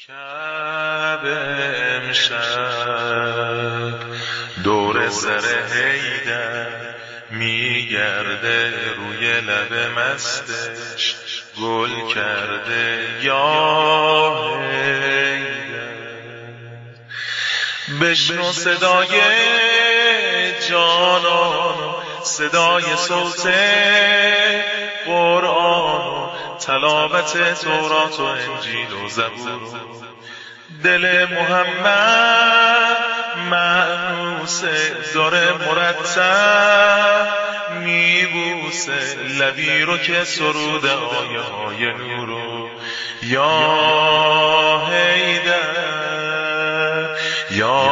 کعبه امشب دور سر حیدر میگرده، روی لب مستش گل کرده یا حیدر. بشنو صدای جانان، صدای صوت قرآن، تلاوت تورات و انجیل و زبور. دل محمد مأنوسه، داره مرتب میبوسه لبی رو که سرود آیه های نورو. یا حیدر یا